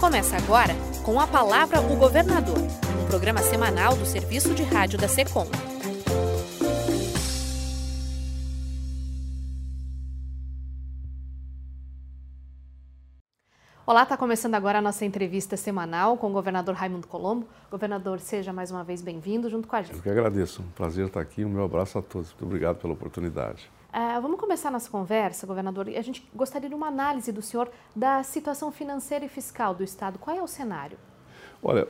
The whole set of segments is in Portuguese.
Começa agora com a palavra o governador, um programa semanal do Serviço de Rádio da SECOM. Olá, está começando agora a nossa entrevista semanal com o governador Raimundo Colombo. Governador, seja mais uma vez bem-vindo junto com a gente. Eu que agradeço, um prazer estar aqui, um meu abraço a todos. Muito obrigado pela oportunidade. Vamos começar nossa conversa, governador. A gente gostaria de uma análise do senhor da situação financeira e fiscal do Estado. Qual é o cenário? Olha,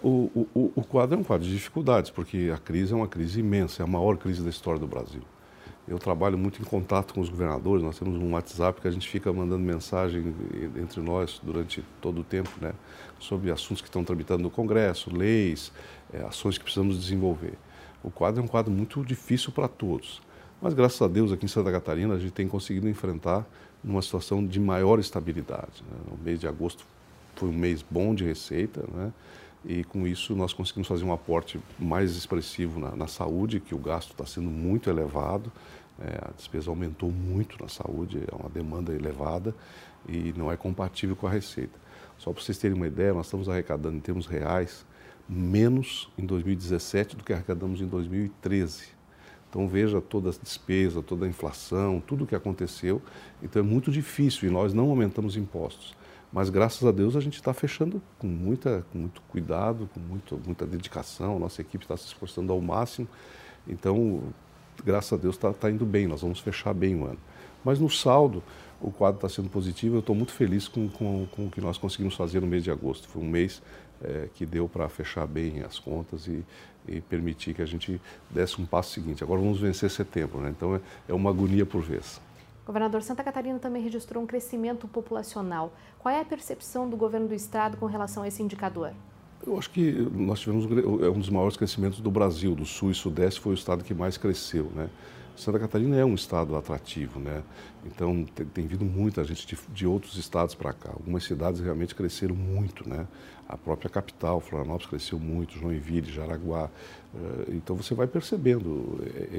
o quadro é um quadro de dificuldades, porque a crise é uma crise imensa, é a maior crise da história do Brasil. Eu trabalho muito em contato com os governadores, nós temos um WhatsApp que a gente fica mandando mensagem entre nós durante todo o tempo, né, sobre assuntos que estão tramitando no Congresso, leis, ações que precisamos desenvolver. O quadro é um quadro muito difícil para todos. Mas, graças a Deus, aqui em Santa Catarina, a gente tem conseguido enfrentar numa situação de maior estabilidade, né? O mês de agosto foi um mês bom de receita, né? E, com isso, nós conseguimos fazer um aporte mais expressivo na saúde, que o gasto está sendo muito elevado, a despesa aumentou muito na saúde, é uma demanda elevada e não é compatível com a receita. Só para vocês terem uma ideia, nós estamos arrecadando, em termos reais, menos em 2017 do que arrecadamos em 2013. Então veja toda a despesa, toda a inflação, tudo o que aconteceu. Então é muito difícil e nós não aumentamos impostos. Mas graças a Deus a gente está fechando com muito cuidado, com muita dedicação. A nossa equipe está se esforçando ao máximo. Então, graças a Deus está indo bem, nós vamos fechar bem o ano. Mas no saldo, o quadro está sendo positivo. Eu estou muito feliz com o que nós conseguimos fazer no mês de agosto. Foi um mês que deu para fechar bem as contas e permitir que a gente desse um passo seguinte. Agora vamos vencer setembro, né? Então é uma agonia por vez. Governador, Santa Catarina também registrou um crescimento populacional. Qual é a percepção do governo do estado com relação a esse indicador? Eu acho que nós tivemos um dos maiores crescimentos do Brasil, do Sul e Sudeste foi o estado que mais cresceu, né? Santa Catarina é um estado atrativo, né? Então tem vindo muita gente de outros estados para cá. Algumas cidades realmente cresceram muito, né? A própria capital, Florianópolis, cresceu muito, Joinville, Jaraguá. Então você vai percebendo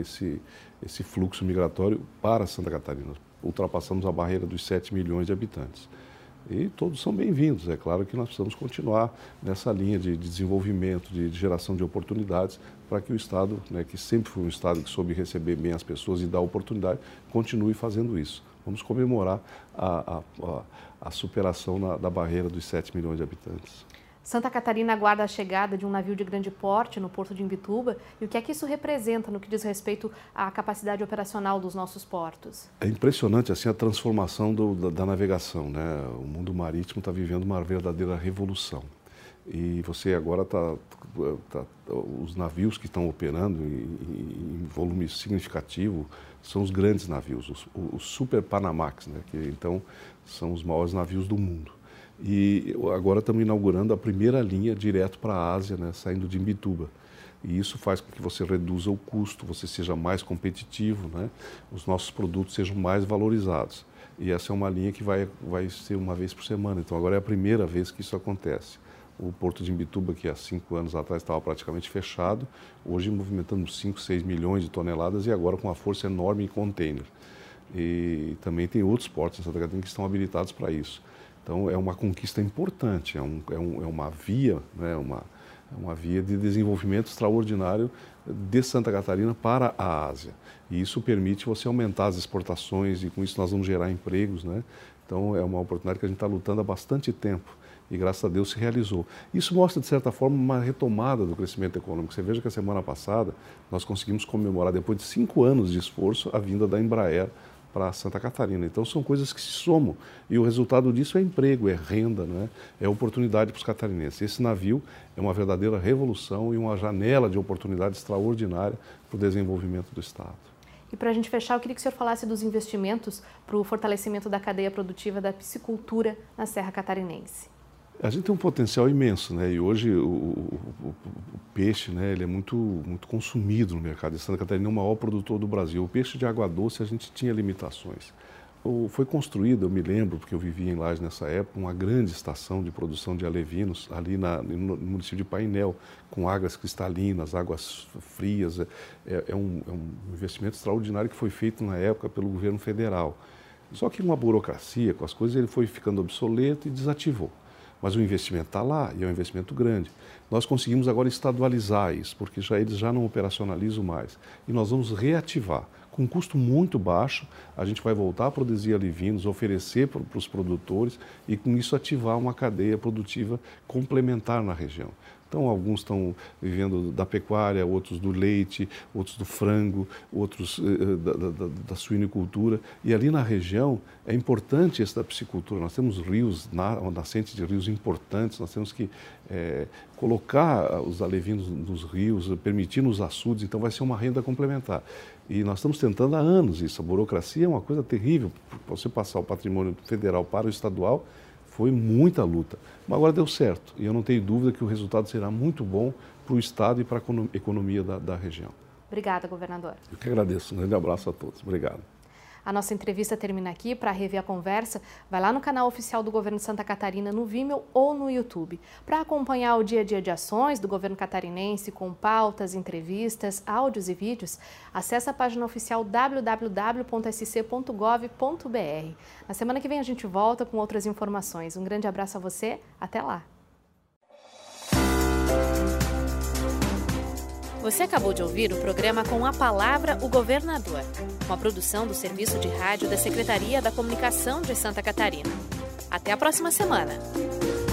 esse fluxo migratório para Santa Catarina. Ultrapassamos a barreira dos 7 milhões de habitantes. E todos são bem-vindos. É claro que nós precisamos continuar nessa linha de desenvolvimento, de geração de oportunidades, para que o Estado, né, que sempre foi um Estado que soube receber bem as pessoas e dar oportunidade, continue fazendo isso. Vamos comemorar a superação da barreira dos 7 milhões de habitantes. Santa Catarina aguarda a chegada de um navio de grande porte no Porto de Imbituba. E o que é que isso representa no que diz respeito à capacidade operacional dos nossos portos? É impressionante assim, a transformação da navegação, né? O mundo marítimo está vivendo uma verdadeira revolução. E você agora os navios que estão operando em volume significativo são os grandes navios, os Super Panamax, né? Que então são os maiores navios do mundo. E agora estamos inaugurando a primeira linha direto para a Ásia, né, saindo de Imbituba. E isso faz com que você reduza o custo, você seja mais competitivo, né, os nossos produtos sejam mais valorizados. E essa é uma linha que vai ser uma vez por semana. Então agora é a primeira vez que isso acontece. O Porto de Imbituba, que há 5 anos atrás estava praticamente fechado, hoje movimentando 5, 6 milhões de toneladas e agora com uma força enorme em container. E também tem outros portos em Santa Catarina que estão habilitados para isso. Então é uma conquista importante, é uma via, né, uma via de desenvolvimento extraordinário de Santa Catarina para a Ásia. E isso permite você aumentar as exportações e com isso nós vamos gerar empregos, né? Então é uma oportunidade que a gente está lutando há bastante tempo e graças a Deus se realizou. Isso mostra de certa forma uma retomada do crescimento econômico. Você veja que a semana passada nós conseguimos comemorar, depois de 5 anos de esforço, a vinda da Embraer para Santa Catarina. Então são coisas que se somam e o resultado disso é emprego, é renda, né? É oportunidade para os catarinenses. Esse navio é uma verdadeira revolução e uma janela de oportunidade extraordinária para o desenvolvimento do Estado. E para a gente fechar, eu queria que o senhor falasse dos investimentos para o fortalecimento da cadeia produtiva da piscicultura na Serra Catarinense. A gente tem um potencial imenso, né? E hoje o peixe, né, ele é muito consumido no mercado. E Santa Catarina é o maior produtor do Brasil. O peixe de água doce a gente tinha limitações. Foi construída, eu me lembro, porque eu vivia em Lages nessa época, uma grande estação de produção de alevinos ali no município de Painel, com águas cristalinas, águas frias. É um investimento extraordinário que foi feito na época pelo governo federal. Só que uma burocracia com as coisas, ele foi ficando obsoleto e desativou. Mas o investimento está lá e é um investimento grande. Nós conseguimos agora estadualizar isso, porque eles já não operacionalizam mais. E nós vamos reativar. Com um custo muito baixo, a gente vai voltar a produzir alivinos, oferecer para os produtores e com isso ativar uma cadeia produtiva complementar na região. Então, alguns estão vivendo da pecuária, outros do leite, outros do frango, outros da suinicultura. E ali na região é importante essa da piscicultura. Nós temos rios, nascentes de rios importantes, nós temos que colocar os alevinos nos rios, permitir nos açudes, então vai ser uma renda complementar. E nós estamos tentando há anos isso. A burocracia é uma coisa terrível. Para você passar o patrimônio federal para o estadual, foi muita luta, mas agora deu certo e eu não tenho dúvida que o resultado será muito bom para o Estado e para a economia da região. Obrigada, governador. Eu que agradeço. Um grande abraço a todos. Obrigado. A nossa entrevista termina aqui. Para rever a conversa, vai lá no canal oficial do Governo de Santa Catarina, no Vimeo ou no YouTube. Para acompanhar o dia a dia de ações do governo catarinense, com pautas, entrevistas, áudios e vídeos, acesse a página oficial www.sc.gov.br. Na semana que vem a gente volta com outras informações. Um grande abraço a você. Até lá. Você acabou de ouvir o programa Com a Palavra, o Governador, uma produção do Serviço de Rádio da Secretaria da Comunicação de Santa Catarina. Até a próxima semana!